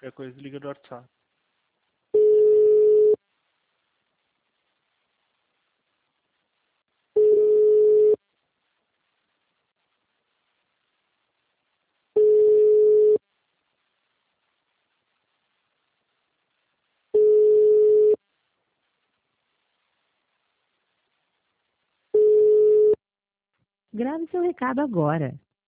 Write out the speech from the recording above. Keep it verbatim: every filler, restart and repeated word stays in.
Qualquer coisa, liga do WhatsApp. Grave seu recado agora.